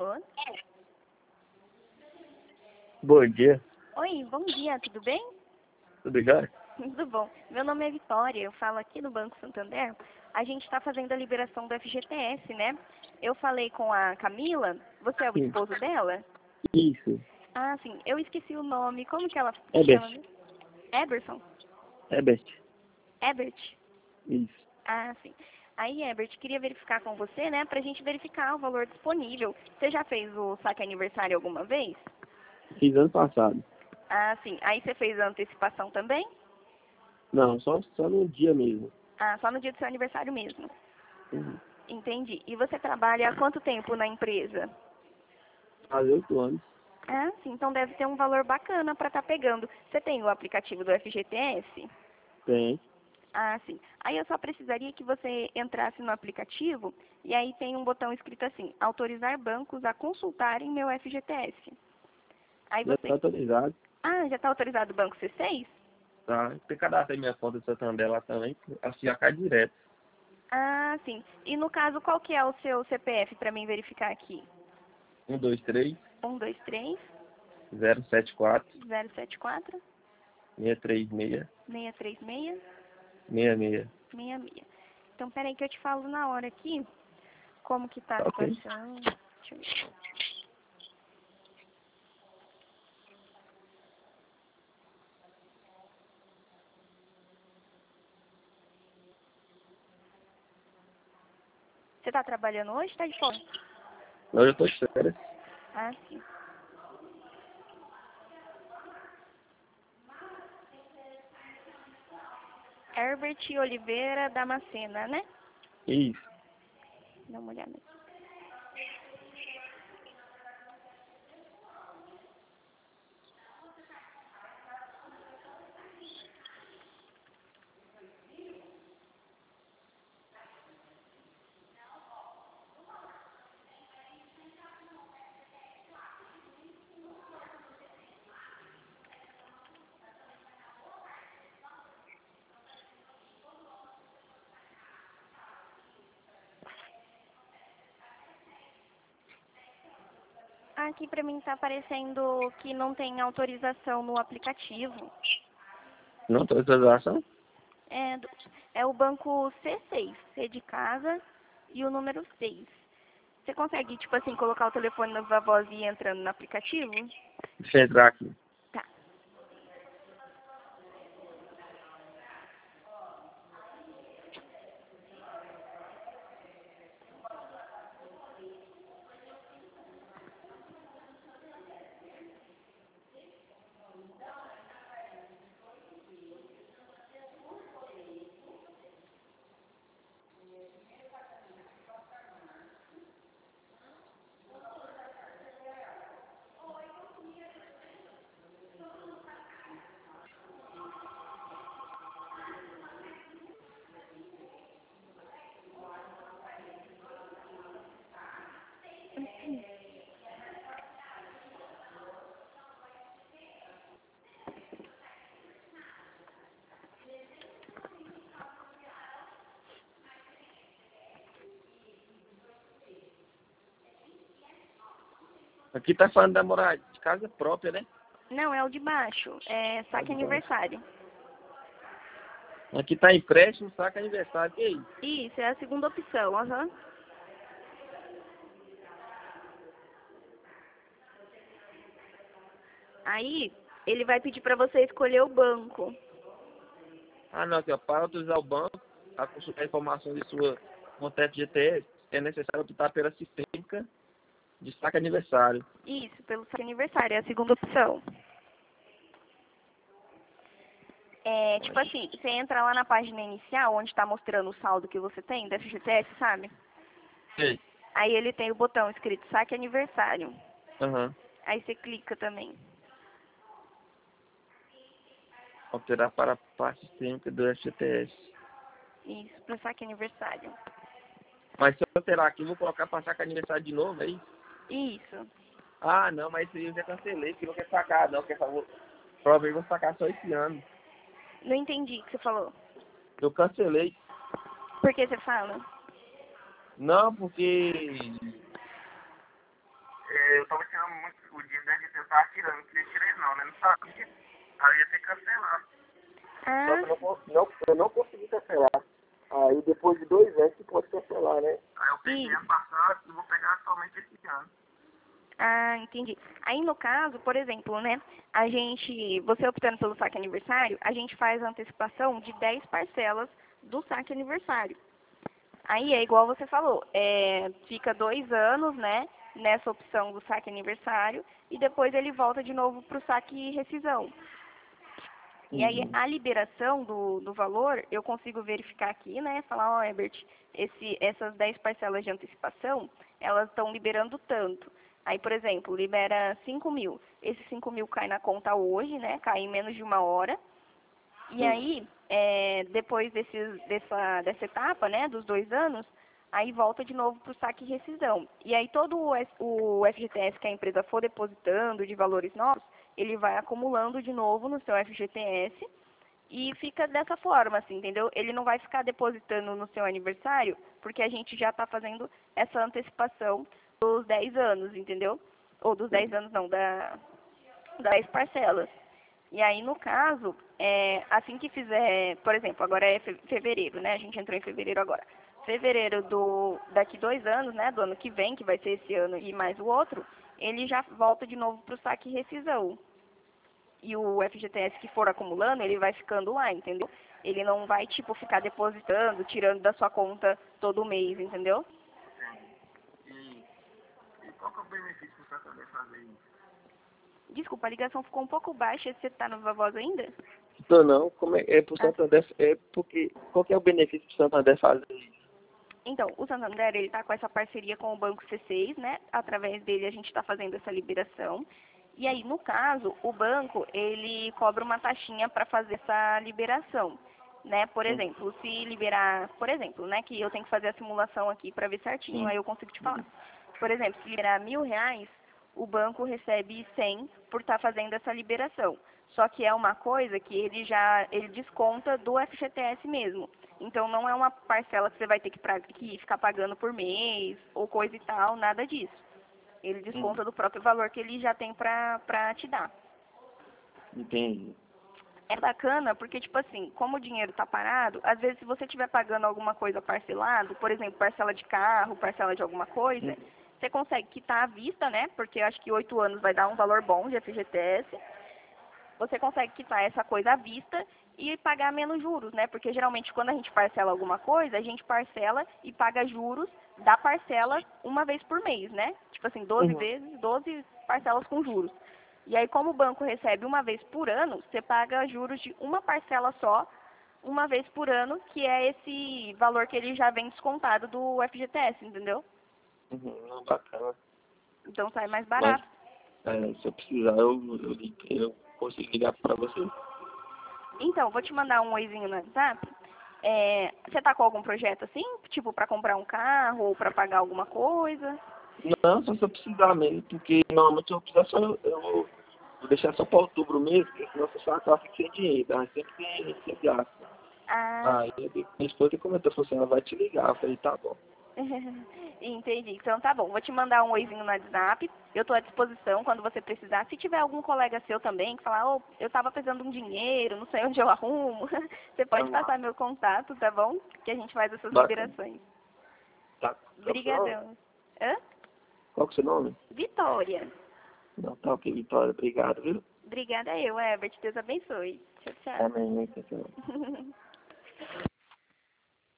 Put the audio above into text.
Alô? Bom dia, Oi, bom dia, tudo bem? tudo jóia? Tudo bom. Meu nome é Vitória, eu falo aqui no Banco Santander. A gente está fazendo a liberação do FGTS, né? Eu falei com a Camila, você é o Sim. esposo dela? Isso, Ah, sim, eu esqueci o nome, como que ela chama Herbert, mesmo? Eberson? Herbert, Ebert? isso. Ah, sim. Aí, Ebert, queria verificar com você, né, pra gente verificar o valor disponível. Você já fez o saque aniversário alguma vez? Fiz ano passado. Ah, sim. Aí você fez a antecipação também? Não, só no dia mesmo. Ah, só no dia do seu aniversário mesmo. Uhum. Entendi. E você trabalha há quanto tempo na empresa? Faz 8 anos. Ah, sim. Então deve ter um valor bacana para estar pegando. Você tem o aplicativo do FGTS? Tem. Ah, sim. Aí eu só precisaria que você entrasse no aplicativo e aí tem um botão escrito assim, autorizar bancos a consultarem meu FGTS. Aí Já você... está autorizado. Ah, já está autorizado o banco C6? Tá. Tem cadastrei minha conta do Santander lá também. Assim já cai direto. Ah, sim. E no caso, qual que é o seu CPF para mim verificar aqui? 123 123 074 074 636 636 66. 66. Então, peraí que eu te falo na hora aqui como que tá a Ok. situação. Deixa eu ver. Você tá trabalhando hoje? Tá de fora? Hoje eu tô de férias. Ah, sim. Herbert Oliveira Damascena, né? Isso. Dá uma olhada aqui. Aqui pra mim tá aparecendo que não tem autorização no aplicativo. Não tô autorização? É, é o banco C6, C de casa e o número 6. Você consegue, tipo assim, colocar o telefone na voz e ir entrando no aplicativo? Deixa eu entrar aqui. Tá. Aqui tá falando da morada de casa própria, né? Não, é o de baixo. É saque aniversário. Aqui tá empréstimo, saca aniversário. Que isso? Isso, é a segunda opção, aham. Aí, ele vai pedir para você escolher o banco. Ah, não, aqui, ó, para autorizar o banco a consultar informações de sua conta FGTS, é necessário optar pela sistêmica de saque aniversário. Isso, pelo saque aniversário, é a segunda opção. É, tipo Mas, assim, você entra lá na página inicial, onde está mostrando o saldo que você tem da FGTS, sabe? sei. Aí ele tem o botão escrito saque aniversário. Aham. Aí você clica também. Alterar para a parte sistêmica do FGTS. Isso, para saque aniversário. Mas se eu alterar aqui, eu vou colocar para saque aniversário de novo, aí? Isso. Ah, não, mas isso aí eu já cancelei, que não quer sacar, não. Quer saber? Provavelmente vou sacar só esse ano. Não entendi o que você falou. Eu cancelei. Por que você fala? Não, porque eu tava tirando muito, o dinheiro da gente, eu tava tirando, não queria tirar ele não, né? Não sabia. Aí eu ia ter que cancelar. Só que eu não consegui cancelar. Aí depois de 2 anos que pode cancelar, né? Aí eu peguei ano passado e vou pegar somente esse ano. Ah, entendi. Aí no caso, por exemplo, né, você optando pelo saque aniversário, a gente faz a antecipação de 10 parcelas do saque aniversário. Aí é igual você falou, fica 2 anos, né, nessa opção do saque aniversário e depois ele volta de novo para o saque rescisão. E aí a liberação do valor, eu consigo verificar aqui, né, falar, ó, Herbert, essas 10 parcelas de antecipação, elas estão liberando tanto. Aí, por exemplo, libera 5.000. Esses 5.000 cai na conta hoje, né, cai em menos de 1 hora. E aí, depois dessa etapa, né, dos 2 anos, aí volta de novo para o saque e rescisão. E aí todo o FGTS que a empresa for depositando de valores novos, ele vai acumulando de novo no seu FGTS e fica dessa forma, assim, entendeu? Ele não vai ficar depositando no seu aniversário, porque a gente já está fazendo essa antecipação dos 10 anos, entendeu? Ou dos 10 anos não, das 10 parcelas. E aí, no caso, assim que fizer, por exemplo, agora é fevereiro, né? A gente entrou em fevereiro agora. Fevereiro daqui 2 anos, né? Do ano que vem, que vai ser esse ano e mais o outro, ele já volta de novo para o saque e rescisão. E o FGTS que for acumulando, ele vai ficando lá, entendeu? Ele não vai, tipo, ficar depositando, tirando da sua conta todo mês, entendeu? E qual que é o benefício do Santander fazer isso? Desculpa, a ligação ficou um pouco baixa. Você tá no Viva Voz ainda? Então não, como é pro Santander, porque qual que é o benefício do Santander fazer isso? Então, o Santander, ele está com essa parceria com o Banco C6, né? Através dele a gente está fazendo essa liberação. E aí, no caso, o banco, ele cobra uma taxinha para fazer essa liberação, né? Por exemplo, se liberar, por exemplo, né? Que eu tenho que fazer a simulação aqui para ver certinho, aí eu consigo te falar. Por exemplo, se liberar R$ 1.000, o banco recebe 100 por estar fazendo essa liberação. Só que é uma coisa que ele desconta do FGTS mesmo. Então não é uma parcela que você vai ter que ficar pagando por mês ou coisa e tal, nada disso. Ele desconta do próprio valor que ele já tem pra te dar. Entendi. É bacana porque, tipo assim, como o dinheiro tá parado, às vezes se você estiver pagando alguma coisa parcelado, por exemplo, parcela de carro, parcela de alguma coisa, você consegue quitar à vista, né? Porque eu acho que 8 anos vai dar um valor bom de FGTS. Você consegue quitar essa coisa à vista e pagar menos juros, né? Porque geralmente quando a gente parcela alguma coisa, a gente parcela e paga juros da parcela uma vez por mês, né? Tipo assim, 12 vezes, 12 parcelas com juros. E aí, como o banco recebe uma vez por ano, você paga juros de uma parcela só, uma vez por ano, que é esse valor que ele já vem descontado do FGTS, entendeu? Bacana. Então sai mais Mas, barato. se eu precisar, eu consigo ligar para você. Então, vou te mandar um oizinho no WhatsApp. Você tá com algum projeto assim? Tipo, para comprar um carro ou para pagar alguma coisa? Não, só se eu precisar mesmo, porque normalmente se eu precisar só eu vou deixar só para outubro mesmo, porque senão você sabe que ela fica sem dinheiro, a gente sempre gasta. Ah, Aí minha esposa comentou, falou assim, ela vai te ligar. Eu falei, tá bom. entendi. Então tá bom. Vou te mandar um oizinho no WhatsApp. Eu estou à disposição quando você precisar. Se tiver algum colega seu também que falar, oh, eu estava precisando de um dinheiro, não sei onde eu arrumo, você pode passar meu contato, tá bom? Que a gente faz essas Bacana. liberações. Tá. Qual que é o seu nome? Obrigadão. Hã? Qual que é o seu nome? Vitória. Não, tá ok, Vitória. Obrigado, viu? Obrigada eu, Herbert. Deus abençoe. Tchau, tchau. Amém. Tchau, tchau.